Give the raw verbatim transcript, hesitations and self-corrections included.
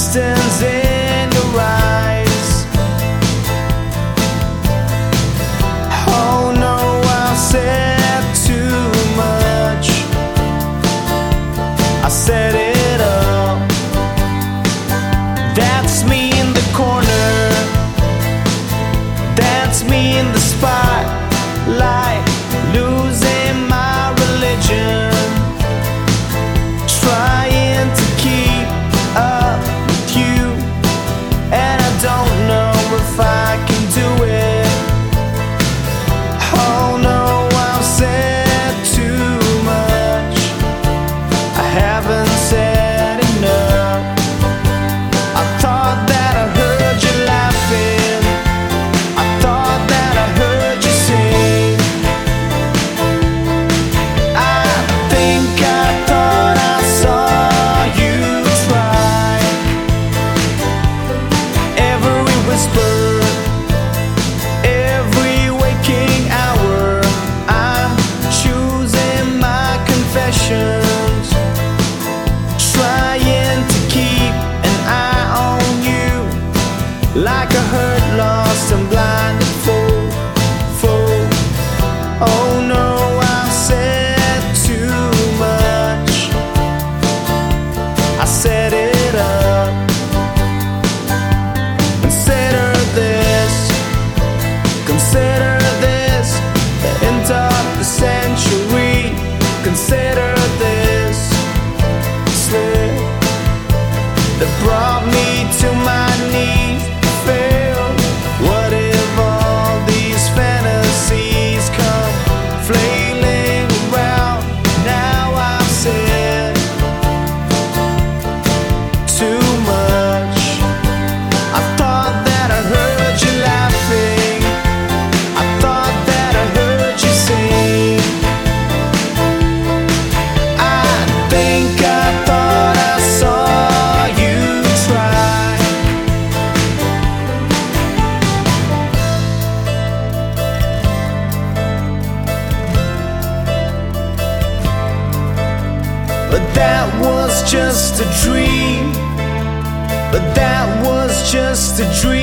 distance in your eyes. Oh no, I said too much. I set it up. That's me in the corner. That's me in the spotlight, losing my religion, trying to keep up with you, and I don't know if I can do it. Oh no, I've said too much. I haven't said enough. I thought that I heard you laughing. I thought that I heard you sing. I think I thought I saw you try. Every whisper, every waking hour, I'm choosing my confessions, trying to keep an eye on you, like a hurt, lost and blinded fool, fool. Oh no, I've said too much. I set it up. Consider this, consider this, the end of the century. Consider this slip that brought me to my knees. Fail. What if all these fantasies come flailing around? Now I've said too much. I thought that I heard you laughing. I thought that I heard you sing. I think I thought I saw you try. But that was just a dream. But that was just a dream.